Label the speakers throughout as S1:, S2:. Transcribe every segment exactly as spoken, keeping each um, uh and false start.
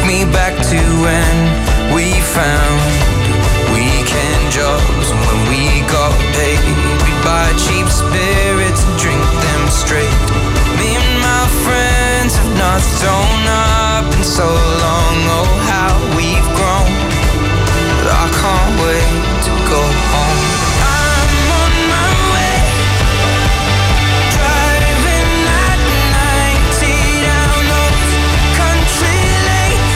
S1: me back to when we found weekend jobs, and when we got paid, we'd buy cheap spirits and drink them straight. Me and my friends have not thrown up in so long. Oh, how we've grown, but I can't wait to go home. I'm on my way, driving at ninety down those country lanes,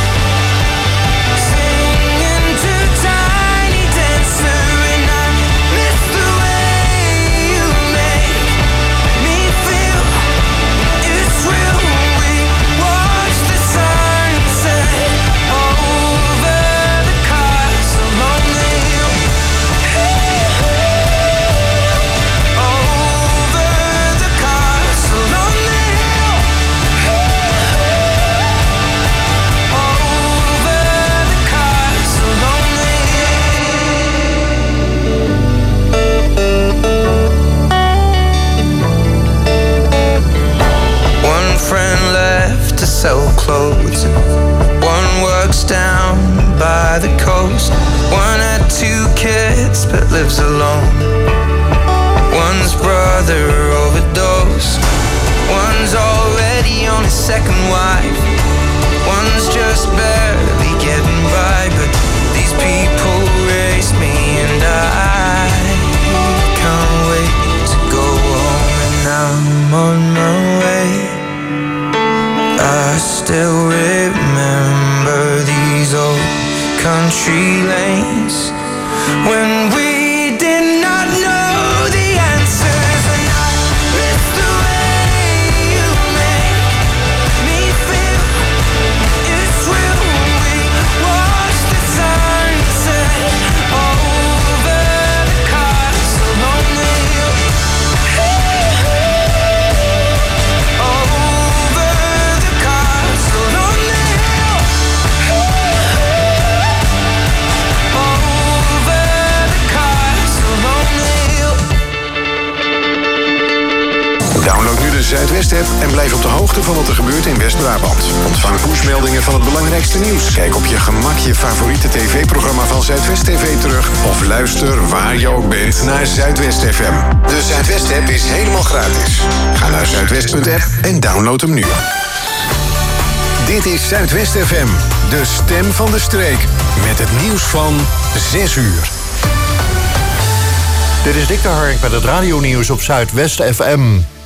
S1: singing to Tiny Dancer, and I miss the way you make me feel. It's real. We watch the sunset over the castle on the hill. Over the castle on the hill. Over the castle on the hill. One friend left to sell clothes, one works down by the coast. One had two kids but lives alone. One's brother overdosed. One's already on his second wife. One's just barely getting by. But these people raise me, and I can't wait to go home. And I'm on my way. I still remember these old country lanes when we did not know the answers, and I miss the way you make me feel. It's real. We watch the sunset over the castle on the hill. Over the castle on the hill. Over the castle on the hill.
S2: Download nu de Zuidwest-app en blijf op de hoogte van wat er gebeurt in West-Brabant. Ontvang pushmeldingen van het belangrijkste nieuws. Kijk op je gemak je favoriete tv-programma van Zuidwest T V terug. Of luister waar je ook bent naar Zuidwest F M. De Zuidwest-app is helemaal gratis. Ga naar zuidwest punt app en download hem nu. Dit is Zuidwest F M, de stem van de streek. Met het nieuws van zes uur.
S3: Dit is Dick de Hark met het radionieuws op Zuidwest F M.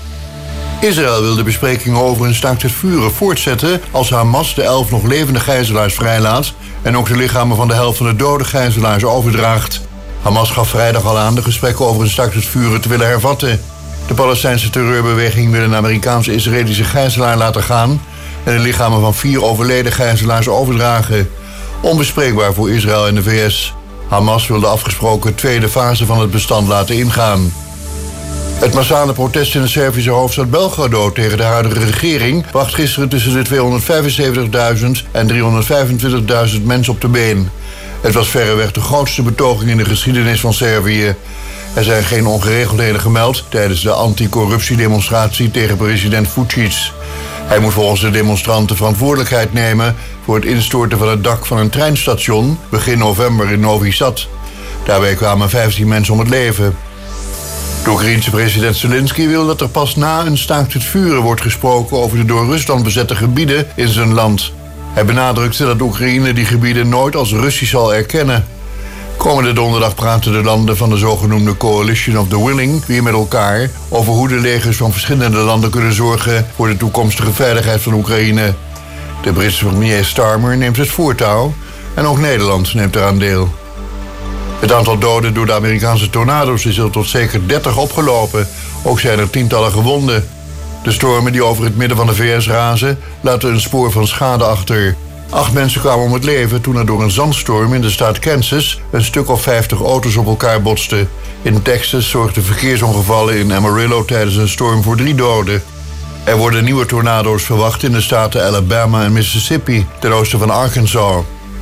S3: Israël wil de besprekingen over een staakt het vuren voortzetten als Hamas de elf nog levende gijzelaars vrijlaat en ook de lichamen van de helft van de dode gijzelaars overdraagt. Hamas gaf vrijdag al aan de gesprekken over een staakt het vuren te willen hervatten. De Palestijnse terreurbeweging wil een Amerikaans-Israëlische gijzelaar laten gaan en de lichamen van vier overleden gijzelaars overdragen. Onbespreekbaar voor Israël en de V S. Hamas wil de afgesproken tweede fase van het bestand laten ingaan. Het massale protest in de Servische hoofdstad Belgrado tegen de huidige regering bracht gisteren tussen de tweehonderdvijfenzeventigduizend en driehonderdvijfentwintigduizend mensen op de been. Het was verreweg de grootste betoging in de geschiedenis van Servië. Er zijn geen ongeregeldheden gemeld tijdens de anticorruptiedemonstratie tegen president Vučić. Hij moet volgens de demonstranten verantwoordelijkheid nemen voor het instorten van het dak van een treinstation begin november in Novi Sad. Daarbij kwamen vijftien mensen om het leven. De Oekraïense president Zelensky wil dat er pas na een staakt het vuren wordt gesproken over de door Rusland bezette gebieden in zijn land. Hij benadrukte dat Oekraïne die gebieden nooit als Russisch zal erkennen. Komende donderdag praten de landen van de zogenoemde Coalition of the Willing weer met elkaar over hoe de legers van verschillende landen kunnen zorgen voor de toekomstige veiligheid van Oekraïne. De Britse premier Starmer neemt het voortouw en ook Nederland neemt eraan deel. Het aantal doden door de Amerikaanse tornado's is al tot zeker dertig opgelopen. Ook zijn er tientallen gewonden. De stormen die over het midden van de V S razen laten een spoor van schade achter. Acht mensen kwamen om het leven toen er door een zandstorm in de staat Kansas een stuk of vijftig auto's op elkaar botsten. In Texas zorgden verkeersongevallen in Amarillo tijdens een storm voor drie doden. Er worden nieuwe tornado's verwacht in de staten Alabama en Mississippi, ten oosten van Arkansas.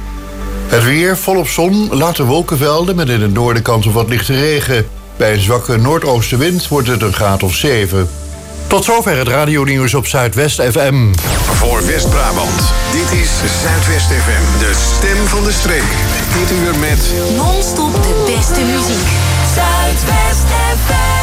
S3: Het weer volop zon, later wolkenvelden met in het noorden kans op wat lichte regen. Bij een zwakke noordoostenwind wordt het een graad of zeven. Tot zover het radionieuws op Zuidwest F M.
S2: Voor West-Brabant, dit is Zuidwest F M, de stem van de streek. Dit uur met
S4: non-stop de beste muziek. Zuidwest F M.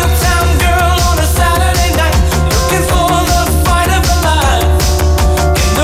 S5: Girl on a Saturday night, looking for the fight of her life.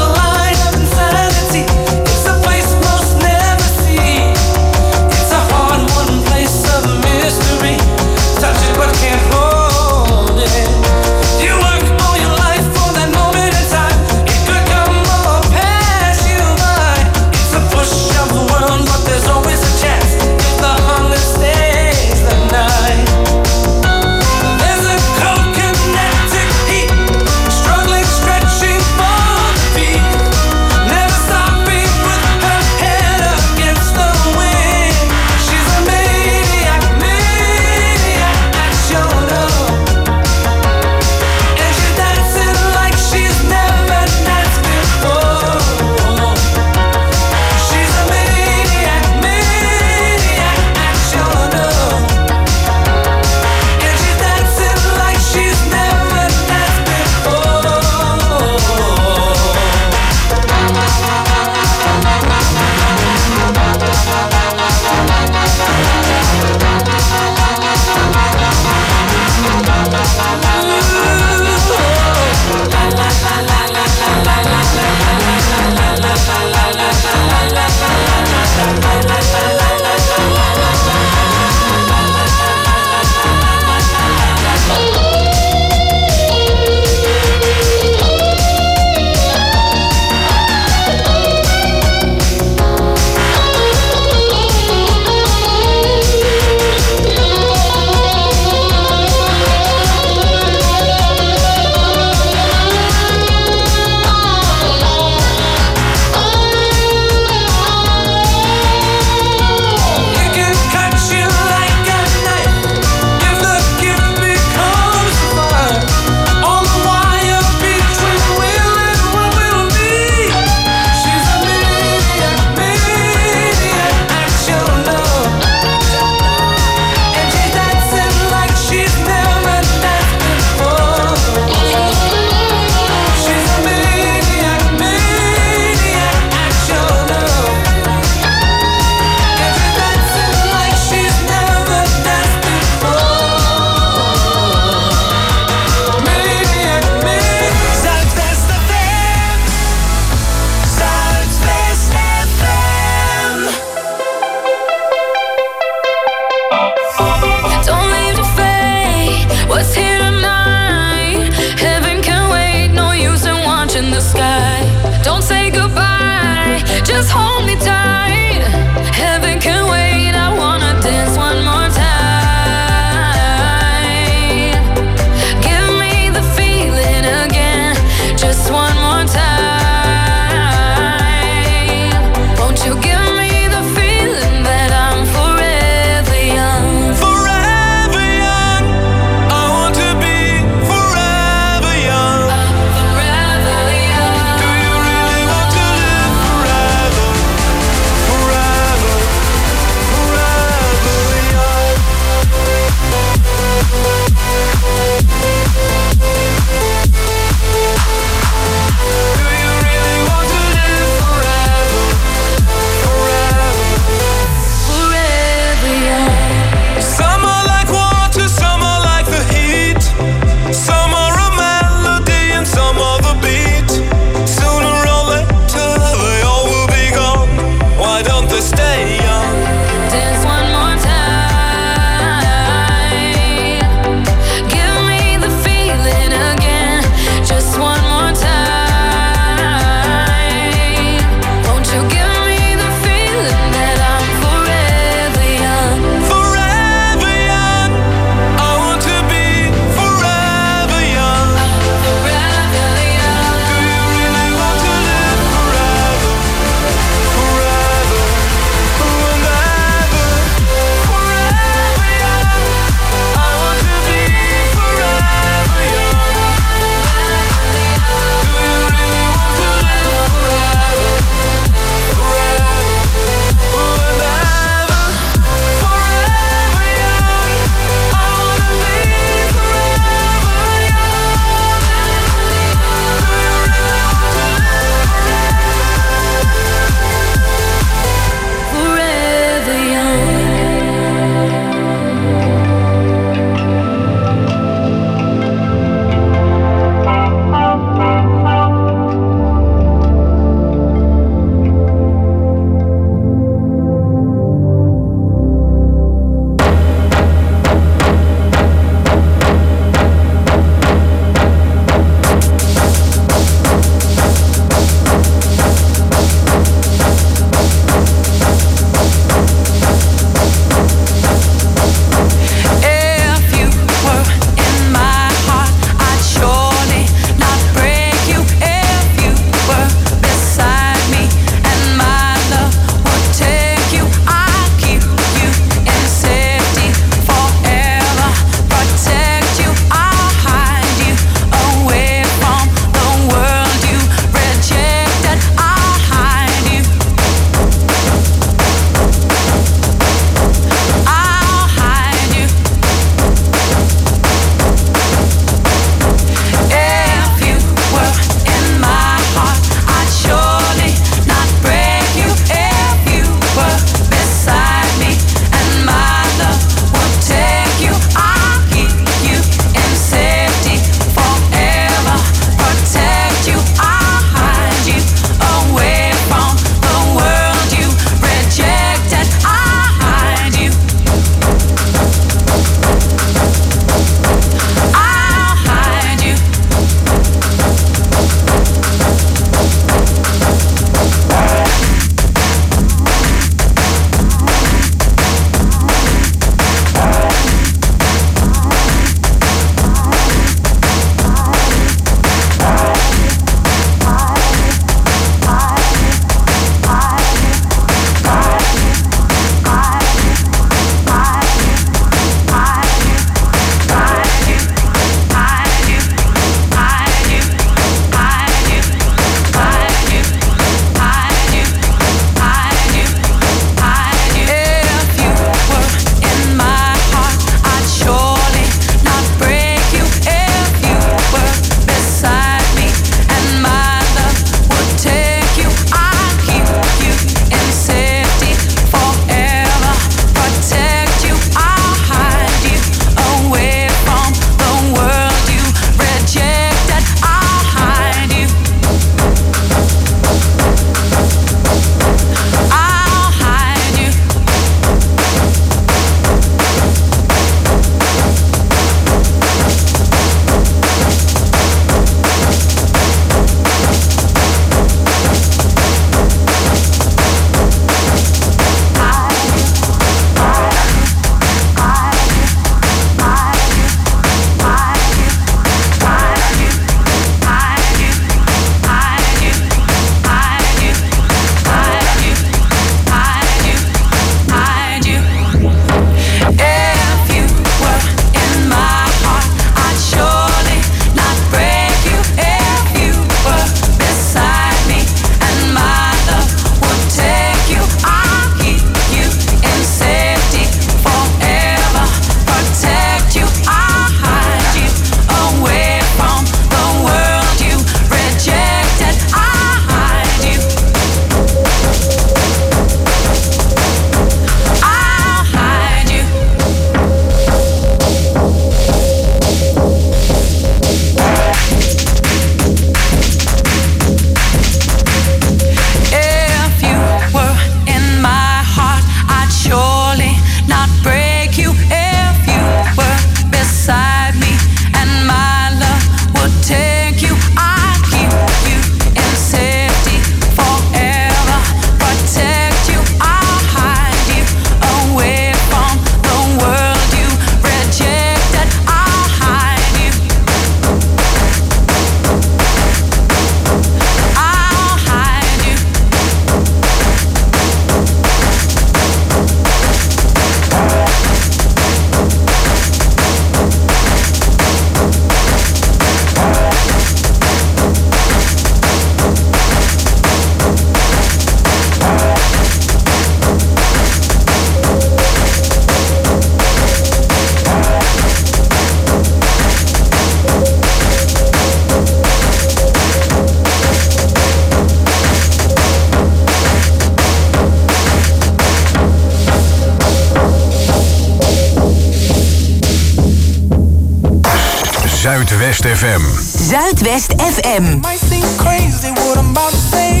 S2: Zuidwest F M.
S4: Zuidwest F M.
S5: Might seem crazy what I'm about to say.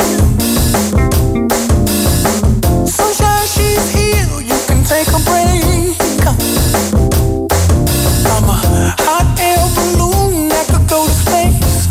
S5: Sunshine, she's here, you can take a break. I'm a hot air balloon that could go to space.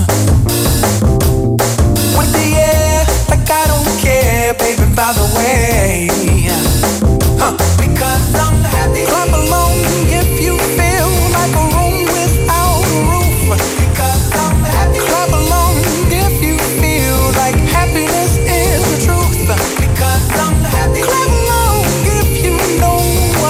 S5: With the air, like I don't care, baby, by the way. Huh. Because I'm happy. Clap along if you feel like a room without a roof. Because I'm happy. Clap along if you feel like happiness is the truth. Because I'm happy. Clap along if you know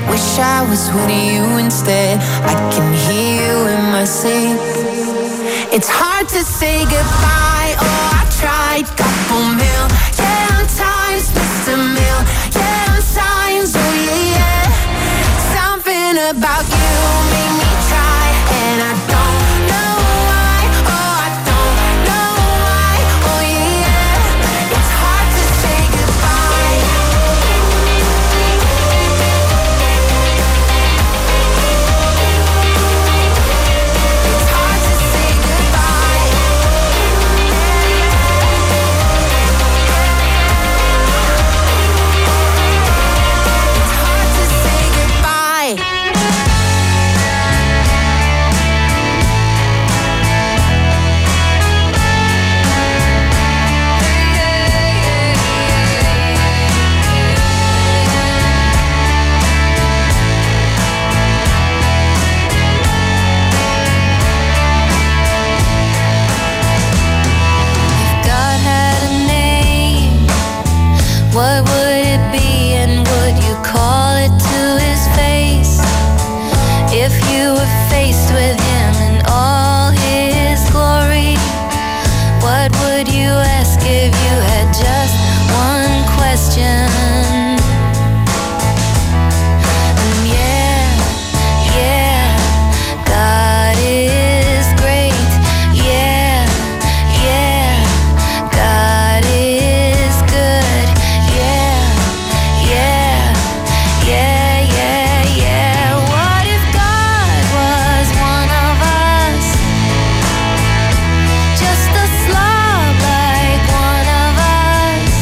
S4: Wish I was with you instead. I can hear you in my sleep. It's hard to say goodbye. Oh, I tried. Couple million times, missed a million signs. Oh yeah, yeah. Something about you made me try, and I don't know why. Oh, I don't know why. Oh yeah, yeah. It's hard to say goodbye. It's hard to say goodbye. It's hard to say goodbye. If God had a name, what would it be, and would you call it to his face? If you were faced with him in all his glory, what would you ask if you had just one question? And yeah, yeah, God is great. Yeah, yeah, God is good. Yeah, yeah, yeah, yeah, yeah. What if God was one of us? Just a slob like one of us.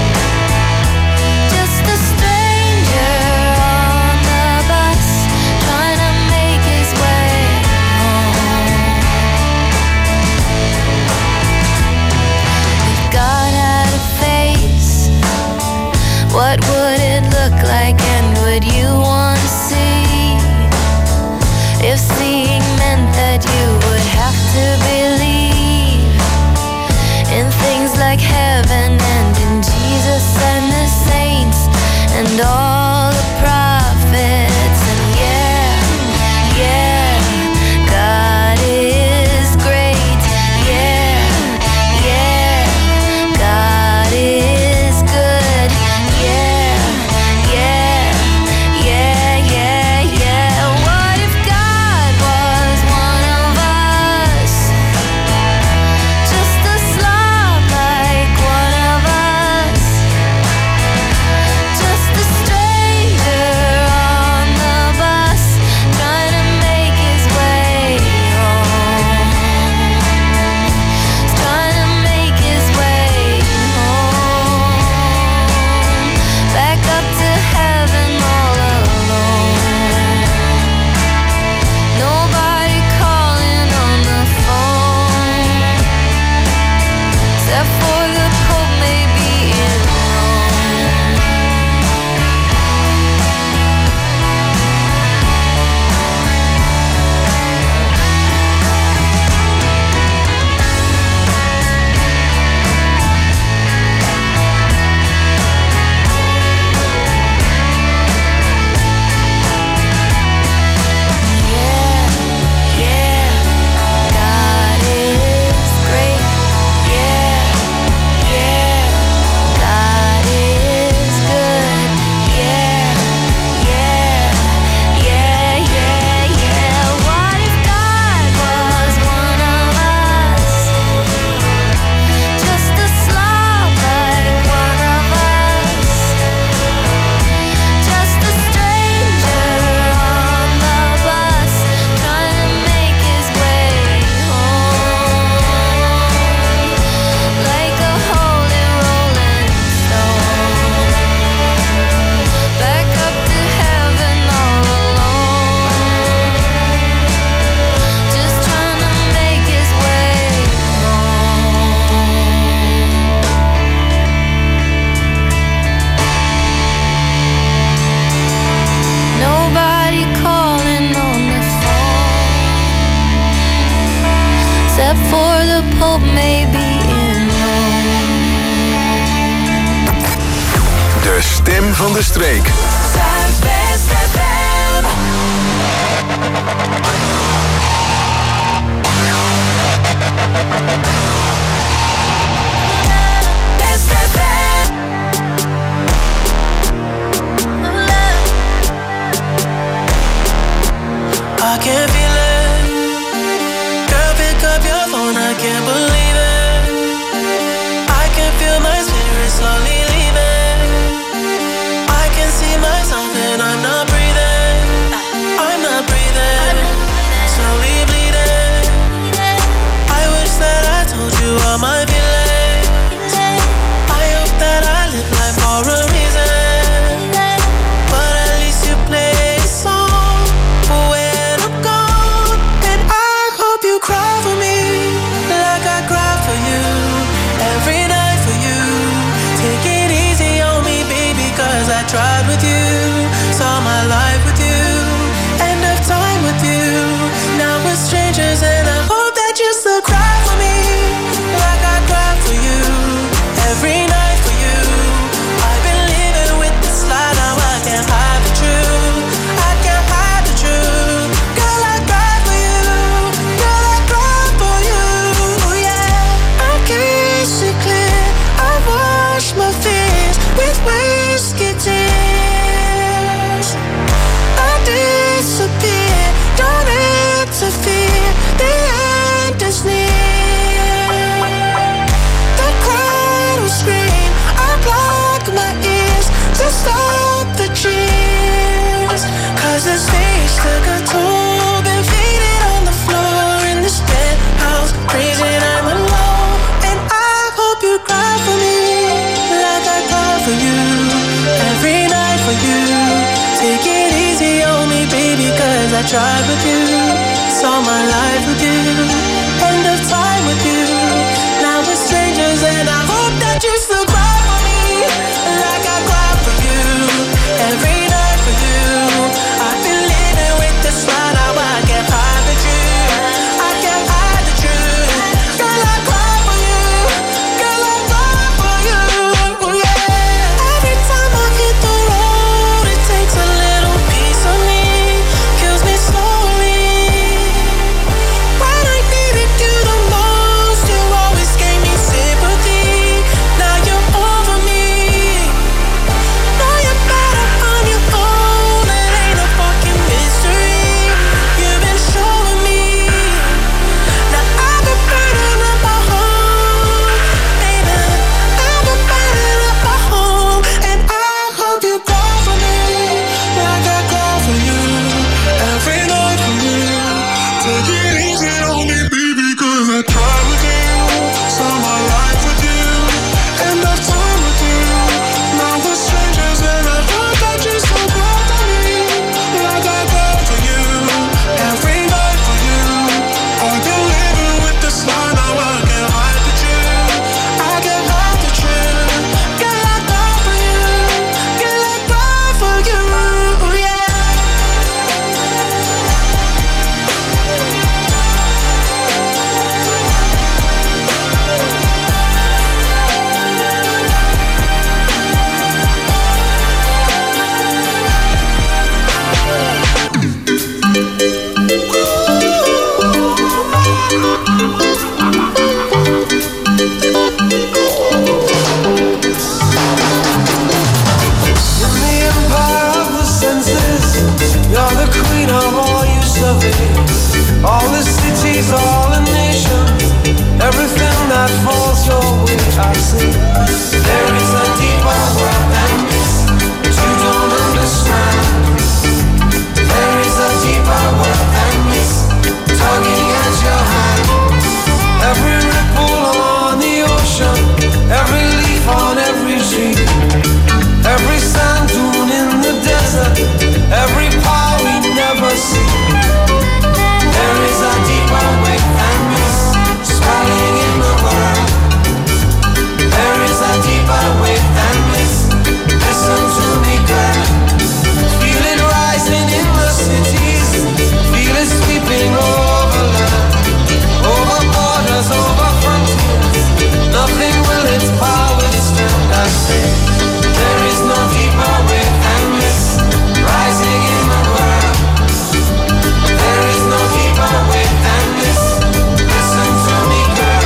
S4: Just a stranger on the bus, trying to make his way home. If God had a face, what would it look like, and would you want to see? If seeing meant that you would have to believe in things like heaven and in Jesus and the saints and all the prophets. And yeah, yeah, God is great. Yeah, yeah, God is good. Yeah, yeah, yeah, yeah, yeah. What if God was one of us? Just a slob like one of us. Just a stranger on the bus, trying to make his way home. Trying to make his way home. Back up to heaven all alone. Nobody calling on the phone, except for the Pope maybe in Rome. Yeah, yeah, God is great. Yeah, yeah, God is good. Yeah, yeah, yeah, yeah, yeah. What if God was one of us? Just a slob like one of us. Just a stranger on the bus, trying to make his way home. Like a holy rolling stone. Back up to heaven all alone. Just trying to make his way home. Nobody calling on the phone, except for the Pope maybe in Rome.
S2: De stem van de streek.
S5: Zuidwest F M. tried with you, saw my life with you, end of time with you. Now we're strangers and I hope that you still cry for me, like I cry for you, every night for you. I've been living with this lie, now I can't hide the truth, I can't hide the truth. Girl, I cry for you, girl, I cry for you, yeah. Every time I hit the road, it takes a little piece of me, kills me slowly. When I needed you the most, you always gave me sympathy. Now you're over me. Now you're better on your own. It ain't a fucking mystery. You've been showing me. Now I've been burning up my home, baby. I've been burning up my home, and I hope you cry for me, like I cry for you, every night for you. Take it easy on me, baby, 'cause I tried with you, saw my life with you, end of time with you. Now we're strangers and I hope that you still cry for me, like I cry for you, every night for you. I've been living with this lie, now I can't hide the truth, I can't hide the truth. Girl, I cry for you, girl, I cry for you, yeah. In the empire of the senses, you're the queen of all you survey. All the cities, all the nations, everything that falls your way, I see. There is a deeper world than this that you don't understand. There is a deeper world than this, tugging at your hand. Every ripple on the ocean, every leaf on every tree, every sand dune in the desert, every power we never see. There is a deeper way than this, swelling in the world. There is a deeper way than this, listen to me, girl. Feel it rising in the cities, feel it sweeping over land, over borders, over frontiers. Nothing will its power withstand, I say. There is no deeper way than this, rising in the world. There is no deeper way than this, listen to me, girl.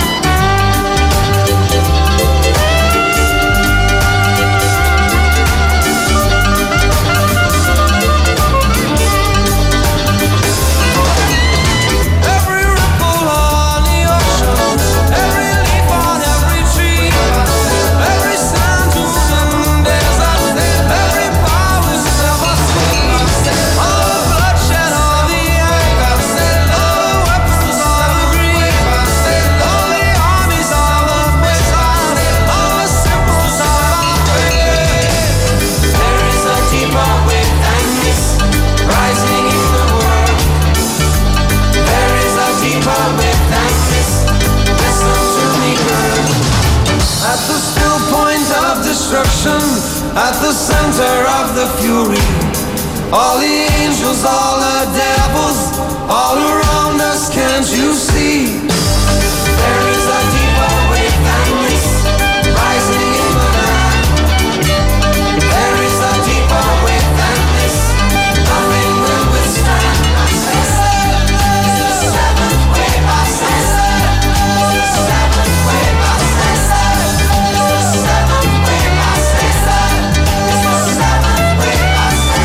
S5: Every ripple on the ocean, every leaf on every tree, every sand dune in the desert, every power is never seen. All the bloodshed, all the anger, all the weapons, all the greed, all the armies, all the missiles, all the symbols of our faith. There is a deeper way than this, rising in the world. There is a deeper way than this, listen to me, girl. At the still point of destruction, at the center of the fury, all the angels, all the devils, all around us, can't you see? There is a deeper way than this, rising in the land. There is a deeper way than this, nothing will withstand. It's the seventh way, I say. It's the seventh way, I say. It's the seventh way, I say. It's the seventh way, I say.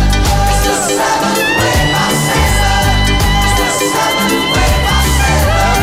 S5: It's the seventh way, I say. It's the seventh way, I say.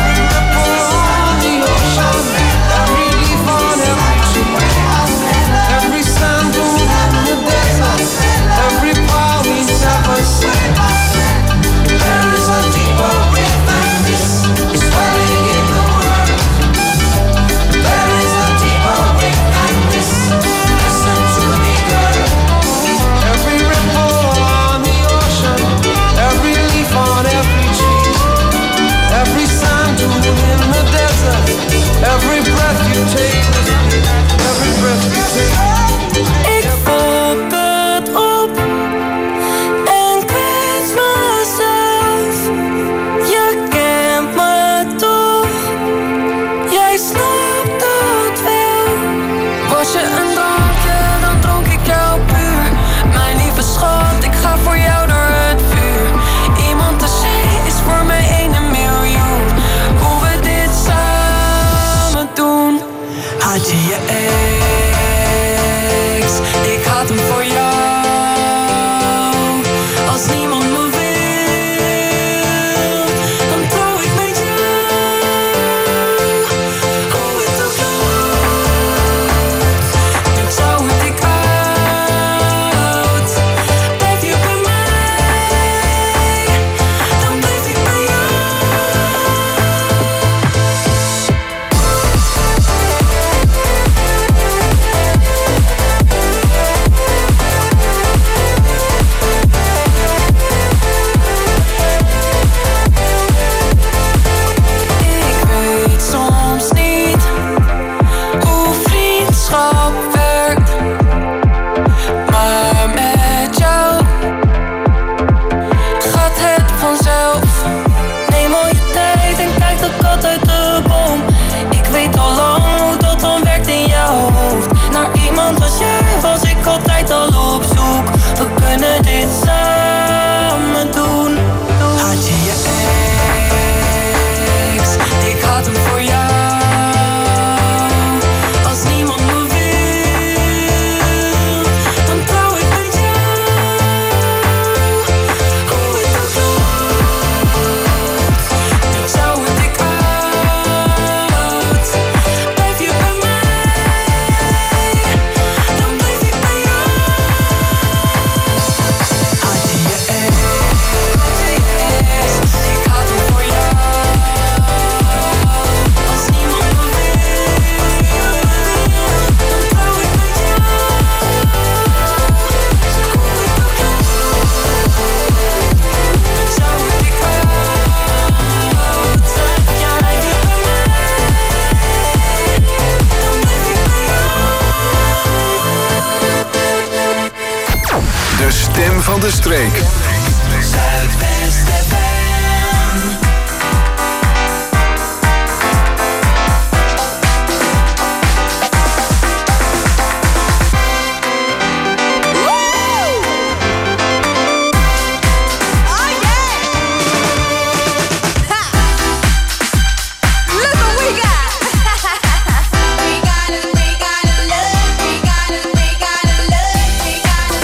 S2: stem van de streek.
S5: Zuidwest F M.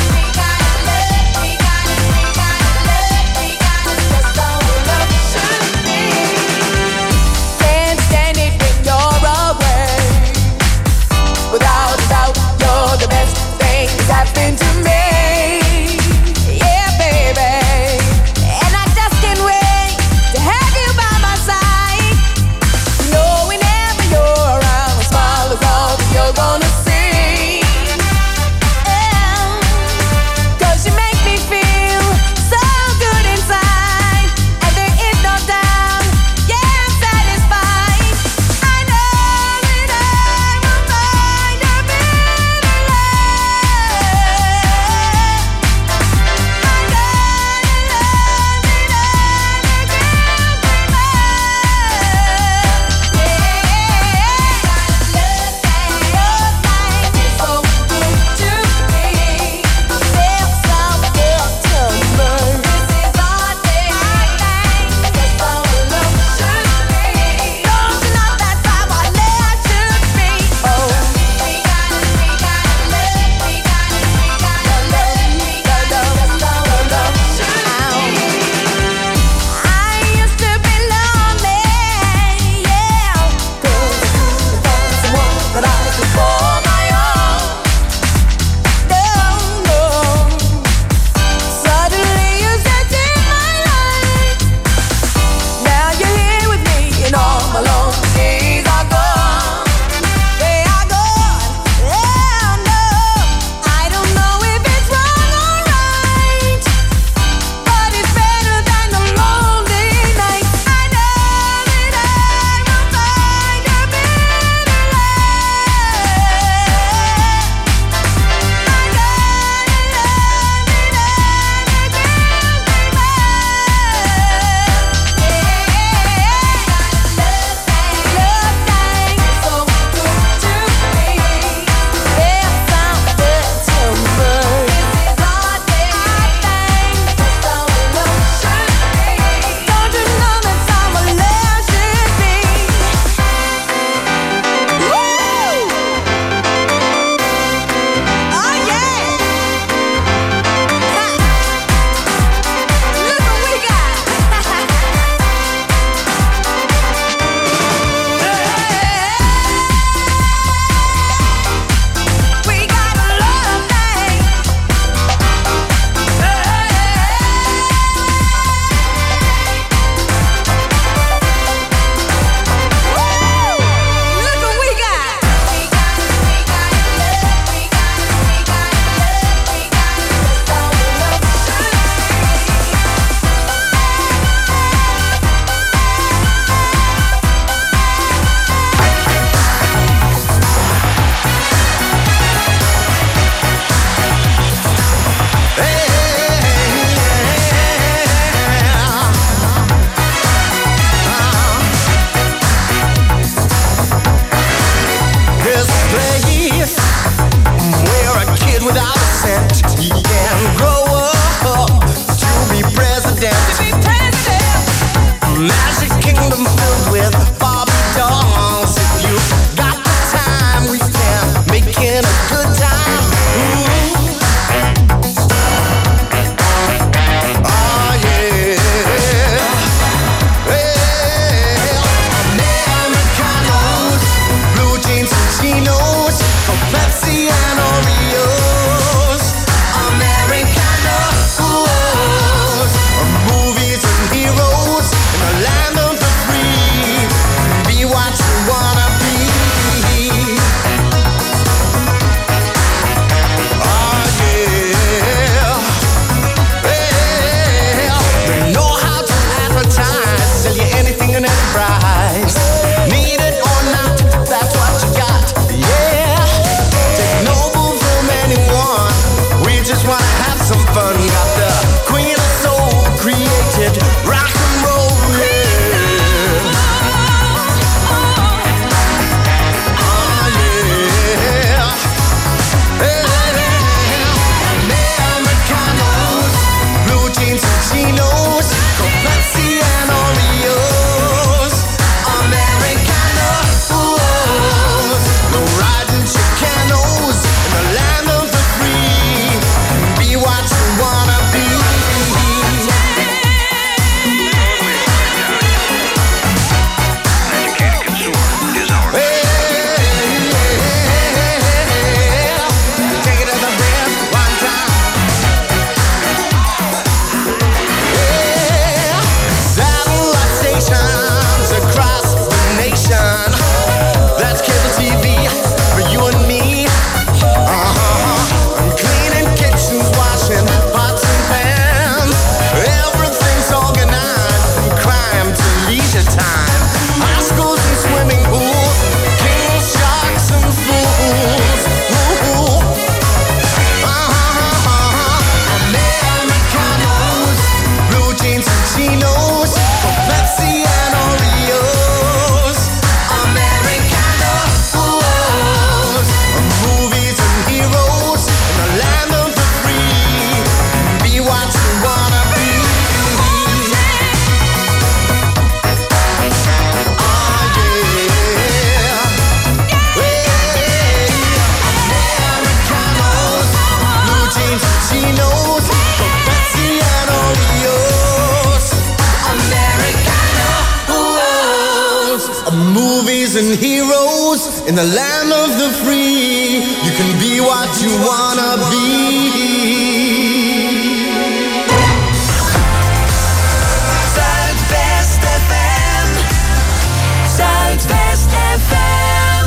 S4: Turn
S6: Unseen heroes in the land of the free. You can be what you wanna be.
S4: Zuidwest F M. Zuidwest F M.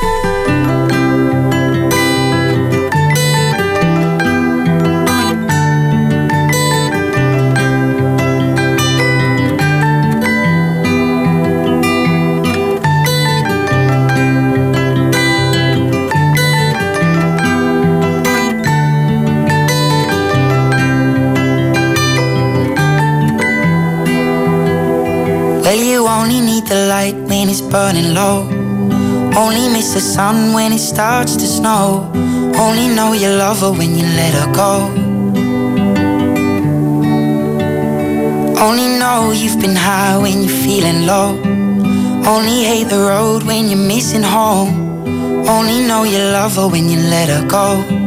S7: Well, you only need the light when it's burning low. Only miss the sun when it starts to snow. Only know you love her when you let her go. Only know you've been high when you're feeling low. Only hate the road when you're missing home. Only know you love her when you let her go.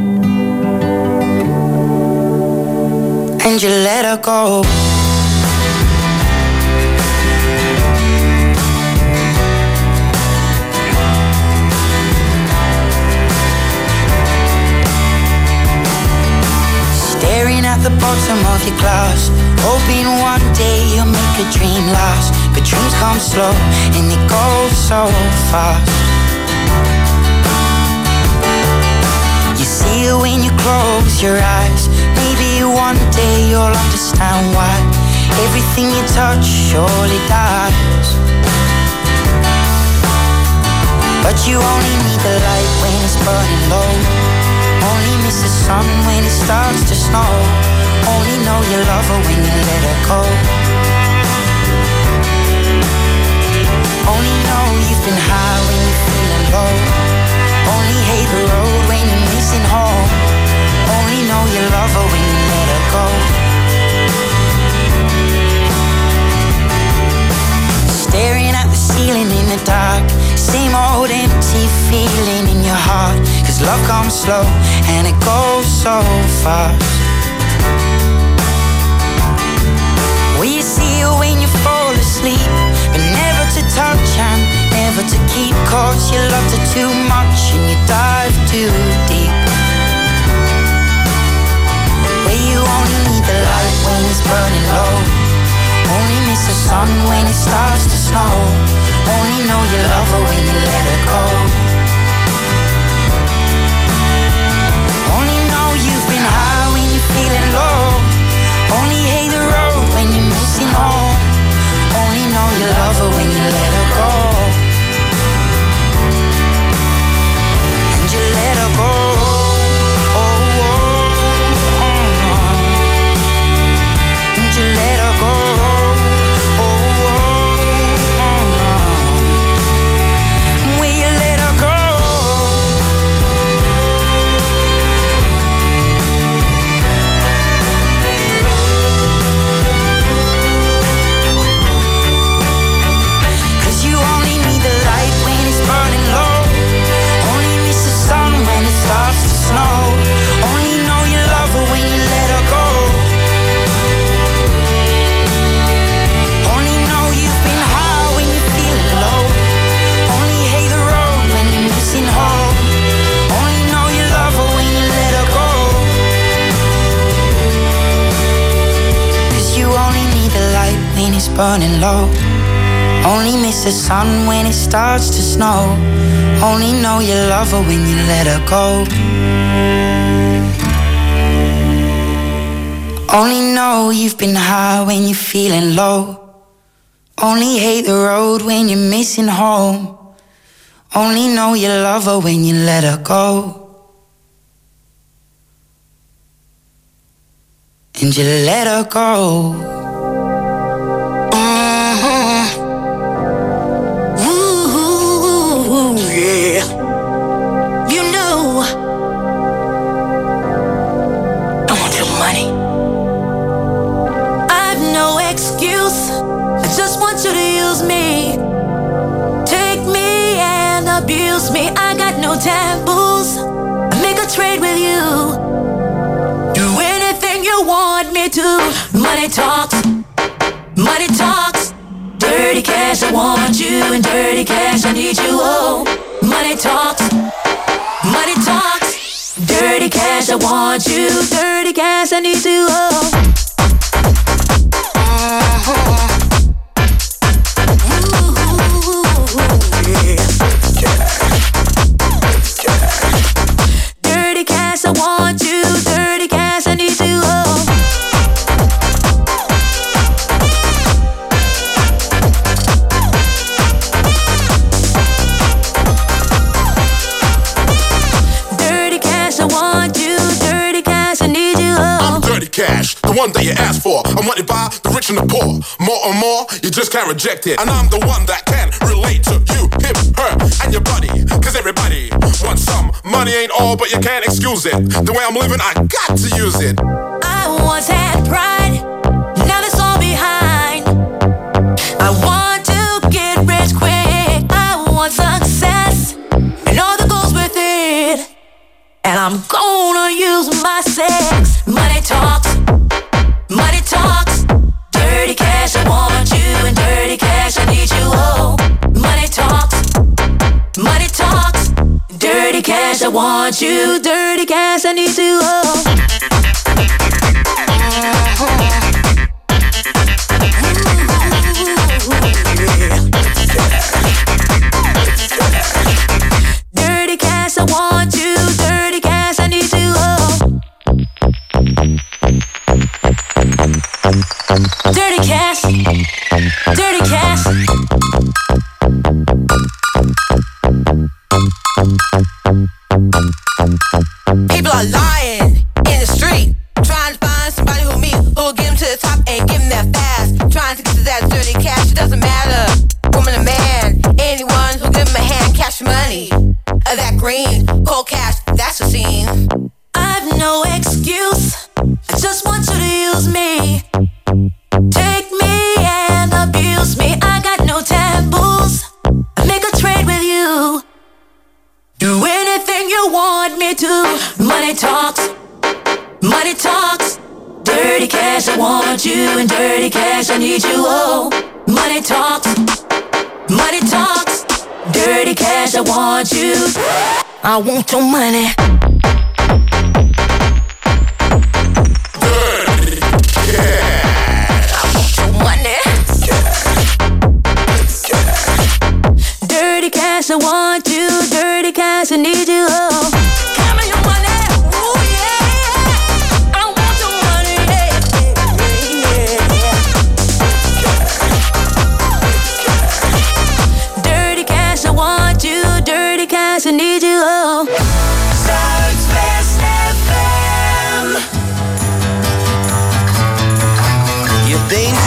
S7: And you let her go. Staring at the bottom of your glass, hoping one day you'll make a dream last. But dreams come slow and they go so fast. You see it when you close your eyes. Maybe one day you'll understand why everything you touch surely dies. But you only need the light when it's burning low. Only miss the sun when it starts to snow. Only know you love her when you let her go. Only know you've been high when you're feeling low. Only hate the road when you're missing home. Only know you love her when you let her go. Staring at the ceiling in the dark. Same old empty feeling in your heart. Cause love comes slow and it goes so fast. Will you see her when you fall asleep? But never to touch and never to keep. Cause you loved her too much and you dive too deep. Where you only need the light when it's burning low. Only miss the sun when it starts to snow. Only know you love her when you let her go. Only know you've been high when you're feeling low. Only hate the road when you're missing home. Only know you love her when you let her go. And you let her go. Oh, oh, oh, oh. And you let her go. Burning low. Only miss the sun when it starts to snow. Only know you love her when you let her go. Only know you've been high when you're feeling low. Only hate the road when you're missing home. Only know you love her when you let her go. And you let her go.
S8: Me, I got no taboos. I make a trade with you. Do anything you want me to. Money talks, money talks. Dirty cash, I want you, and dirty cash, I need you. Oh, money talks, money talks. Dirty cash, I want you, dirty cash, I need you. Oh. Uh-huh. Dirty cash, I want you. Dirty cash, I need you. Oh. Dirty cash, I want you. Dirty cash, I need you. Oh.
S9: I'm dirty cash, the one that you asked for. I'm wanted by the rich and the poor. More and more, you just can't reject it. And I'm the one that can relate to you, him, her, and your buddy. Cause everybody wants some. Money ain't all, but you can't excuse it. The way I'm living, I got to use it.
S8: I once had pride, now that's all behind. I want to get rich quick. I want success, and all that goes with it. And I'm gonna use my sex. Money talks, money talks. Dirty cash, I want you, and dirty cash, I need you. Oh, money talks, money talks. Dirty cash, I want you, dirty cash, I need you. Oh. Dirty cash, I want you, dirty cash, I need you. Oh. Dirty cash, dirty cash.
S10: People are lying in the street, trying to find somebody who me, who will get them to the top and give them that fast. Trying to get to that dirty cash, it doesn't matter, woman or man. Anyone who give them a hand, cash money, or that green, cold cash, that's the scene.
S8: I've no excuse, I just want you to use me. Take me and abuse me, I got no taboos. I make a trade with you. Do anything you want me to. Money talks, money talks. Dirty cash, I want you, and dirty cash, I need you. Oh, money talks, money talks. Dirty cash, I want you. I want your money.
S9: Dirty cash.
S10: I want your money.
S8: Dirty cash, I want you. Dirty cash, I need you. Oh, give me your money. Ooh, yeah. I want your money. Yeah, yeah, yeah. Dirty cash, I want you. Dirty cash, I need you. Oh.
S5: Zuidwest F M.
S6: You think